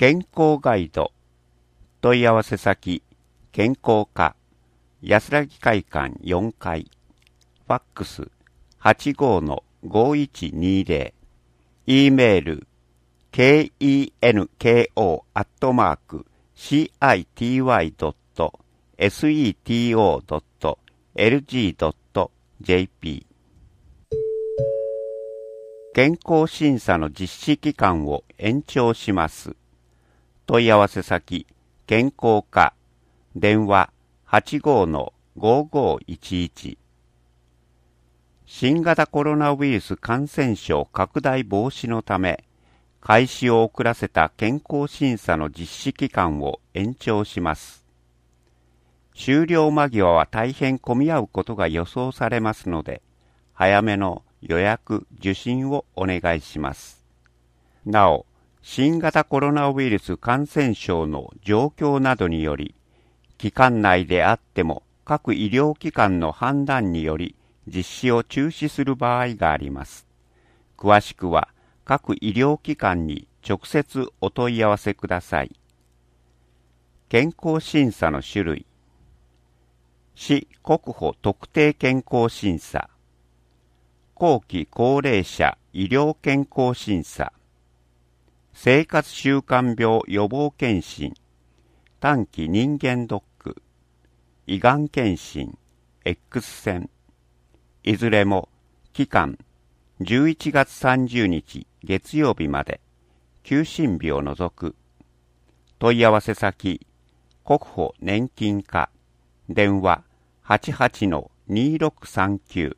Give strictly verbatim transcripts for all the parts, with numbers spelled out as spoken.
健康ガイド問い合わせ先健康課安らぎ会館よんかいファックス はちごーのごいちにぜろ E メール ケンコー アットマーク シーアイティーワイドットセトドットエルジードットジェーピー 健康審査の実施期間を延長します。問い合わせ先健康課電話 はちごーのごーごーいちいち 新型コロナウイルス感染症拡大防止のため開始を遅らせた健康審査の実施期間を延長します。終了間際は大変混み合うことが予想されますので、早めの予約・受診をお願いします。なお、新型コロナウイルス感染症の状況などにより、期間内であっても各医療機関の判断により実施を中止する場合があります。詳しくは各医療機関に直接お問い合わせください。健康審査の種類。市国保特定健康審査、後期高齢者医療健康審査、生活習慣病予防検診、短期人間ドック、胃がん検診、X 線、いずれも期間じゅういちがつさんじゅうにち月曜日まで、休診日を除く。問い合わせ先、国保年金課、電話 はちはちのにろくさんきゅう。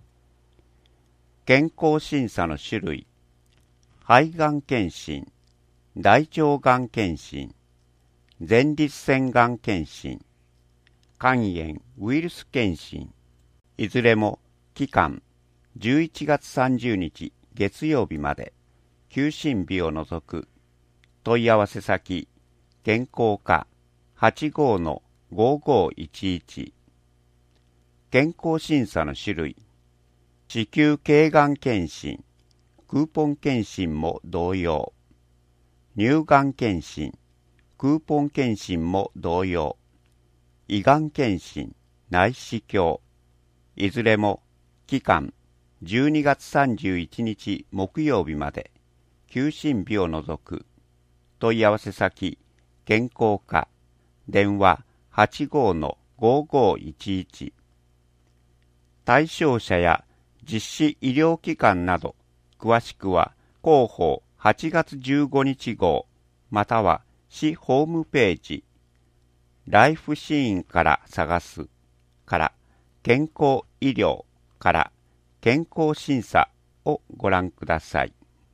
健康審査の種類。肺がん検診、大腸がん検診、前立腺がん検診、肝炎ウイルス検診、いずれも期間じゅういちがつさんじゅうにち月曜日まで、休診日を除く。問い合わせ先、健康課 はちごーのごーごーいちいち。健康審査の種類。子宮頸がん検診、クーポン検診も同様。乳がん検診、クーポン検診も同様。胃がん検診、内視鏡。いずれも期間じゅうにがつさんじゅういちにち木曜日まで、休診日を除く。問い合わせ先、健康課、電話 はちごーのごーごーいちいち。対象者や実施医療機関など、詳しくは広報はちがつじゅうごにち号、または市ホームページ、ライフシーンから探すから健康医療から健康審査をご覧ください。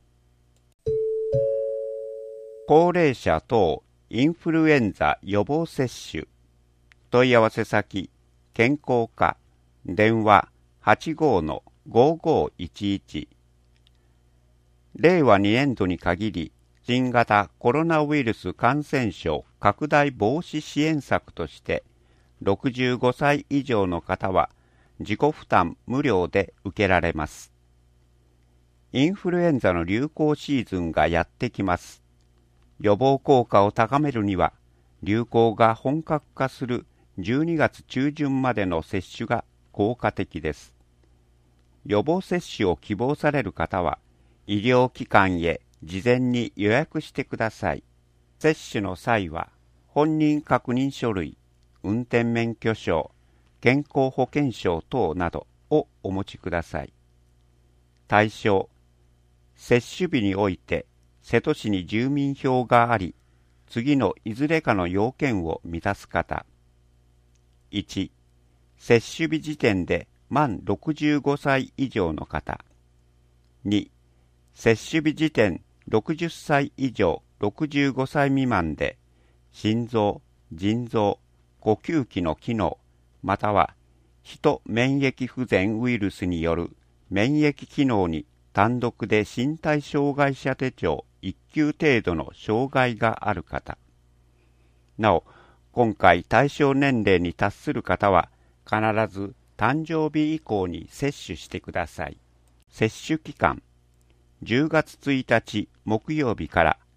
高齢者等インフルエンザ予防接種。問い合わせ先、健康課、電話 はちごーのごーごーいちいち。れいわにねんどに限り、新型コロナウイルス感染症拡大防止支援策として、ろくじゅうごさい以上の方は自己負担無料で受けられます。インフルエンザの流行シーズンがやってきます。予防効果を高めるには、流行が本格化するじゅうにがつちゅうじゅんまでの接種が効果的です。予防接種を希望される方は、医療機関へ事前に予約してください。接種の際は、本人確認書類、運転免許証、健康保険証等などをお持ちください。対象、接種日において瀬戸市に住民票があり、次のいずれかの要件を満たす方。いち、接種日時点で満ろくじゅうごさい以上の方。に、接種日時点ろくじゅっさい以上ろくじゅうごさい未満で、心臓、腎臓、呼吸器の機能、またはヒト免疫不全ウイルスによる免疫機能に単独で身体障害者手帳いっきゅう程度の障害がある方。なお、今回対象年齢に達する方は必ず誕生日以降に接種してください。接種期間、じゅうがつついたち木曜日から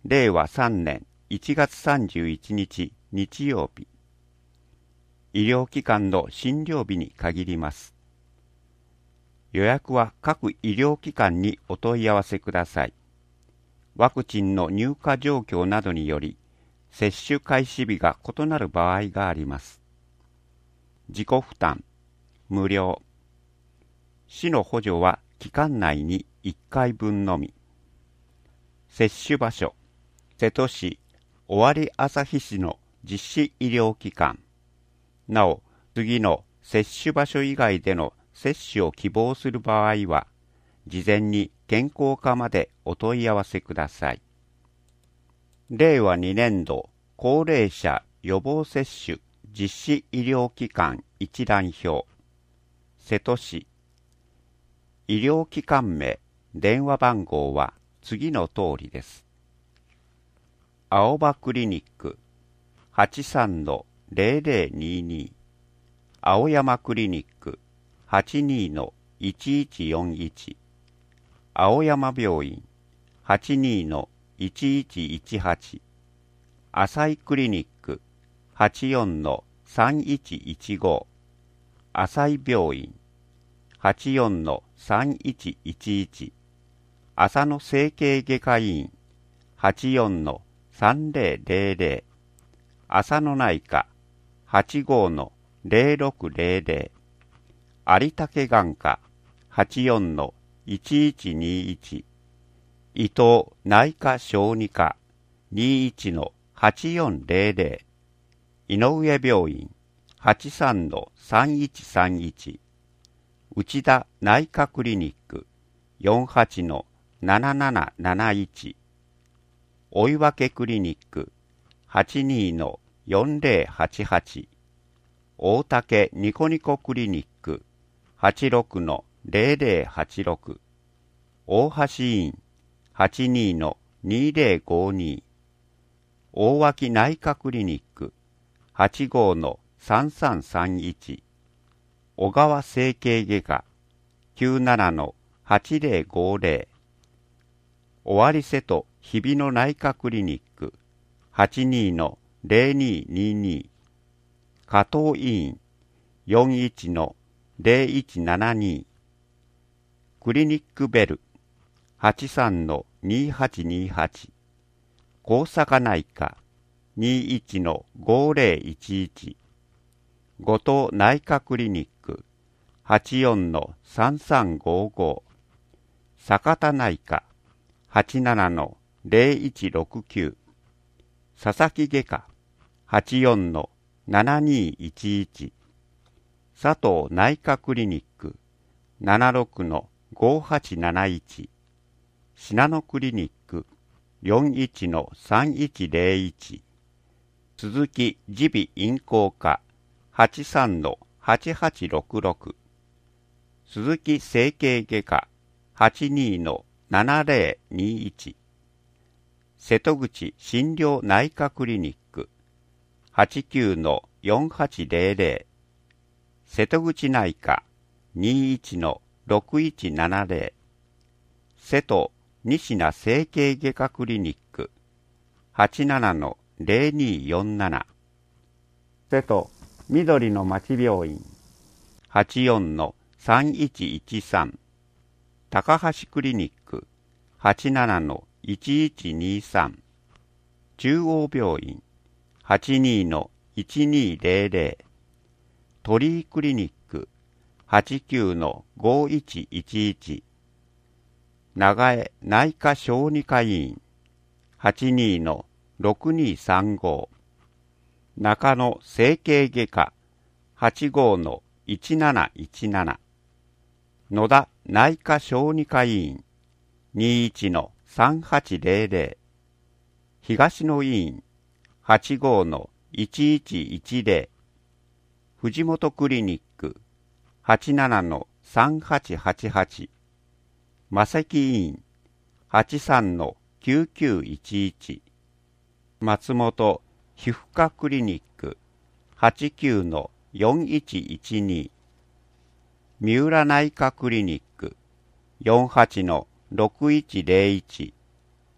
れいわさんねんいちがつさんじゅういちにち日曜日。医療機関の診療日に限ります。予約は各医療機関にお問い合わせください。ワクチンの入荷状況などにより、接種開始日が異なる場合があります。自己負担、無料。市の補助は期間内にいっかいぶんのみ。接種場所、瀬戸市尾張旭市の実施医療機関。なお、次の接種場所以外での接種を希望する場合は、事前に健康課までお問い合わせください。れいわにねんど高齢者予防接種実施医療機関一覧表。瀬戸市。医療機関名、電話番号は次の通りです。青葉クリニック はちさんのぜろぜろにに、青山クリニック はちにのいちいちよんいち、青山病院 はちにのいちいちいちはち、浅井クリニック はちよんのさんいちいちご、浅井病院 はちよんのさんいちいちいち、浅野整形外科医院 はちよんのさんぜろぜろぜろ、浅野内科 はちごのぜろろくぜろぜろ、有竹眼科 はちよんのいちいちにいち、伊東内科小児科 にいちのはちよんぜろぜろ、井上病院 はちさんのさんいちさんいち、内田内科クリニック よんはちのなななななないち、追分クリニック はちにのよんぜろはちはち、大竹ニコニコクリニック はちろくのぜろぜろはちろく、大橋医院 はちにのにぜろごに、大脇内科クリニック はちごのさんさんさんいち、小川整形外科 きゅうななのはちぜろごぜろ、尾張瀬戸日比野内科クリニック はちにのぜろににに、加藤医院 よんいちのぜろいちななに、クリニックベル はちさんのにはちにはち、高坂内科 にいちのごぜろいちいち、後藤内科クリニック はちよんのさんさんごご、坂田内科 はちななのぜろいちろくきゅう、佐々木外科 はちよんのななにいちいち、佐藤内科クリニック ななろくのごはちなないち、信濃クリニック よんいちのさんいちぜろいち、鈴木耳鼻咽喉科 はちさんのはちはちろくろく、鈴木整形外科 はちにのななぜろにいち、瀬戸口診療内科クリニック はちきゅうのよんはちぜろぜろ、瀬戸口内科 にいちのろくいちななぜろ、瀬戸西名整形外科クリニック はちななのぜろによんなな、瀬戸緑の町病院 はちよんのさんいちいちさん、高橋クリニック はちななのいちいちにさん、中央病院 はちにのいちにぜろぜろ、鳥居クリニック はちきゅうのごいちいちいち、長江内科小児科医院 はちにのろくにさんご、中野整形外科 はちごのいちなないちなな、野田内科小児科医院 にいちのさんはちぜろぜろ、東野医院 はちごのいちいちいちぜろ、藤本クリニック はちななのさんはちはちはち、正木医院 はちさんのきゅうきゅういちいち、松本皮膚科クリニック はちきゅうのよんいちいちに、三浦内科クリニック よんはちのろくいちぜろいち、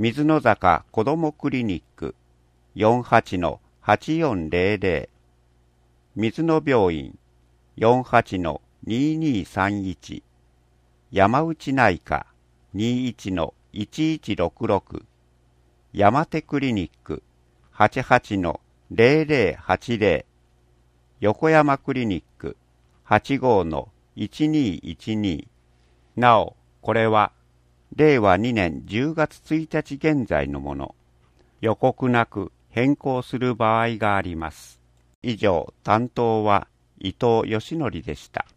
水の坂子どもクリニック よんじゅうはちのはちよんぜろぜろ 水野病院 よんじゅうはちのににさんいち 山内内科 にじゅういちのいちいちろくろく 山手クリニック はちじゅうはちのぜろぜろはちぜろ 横山クリニック はちじゅうごのいちにいちに。なお、これはれいわにねんじゅうがつついたち現在のもの。予告なく変更する場合があります。以上、担当は伊藤義則でした。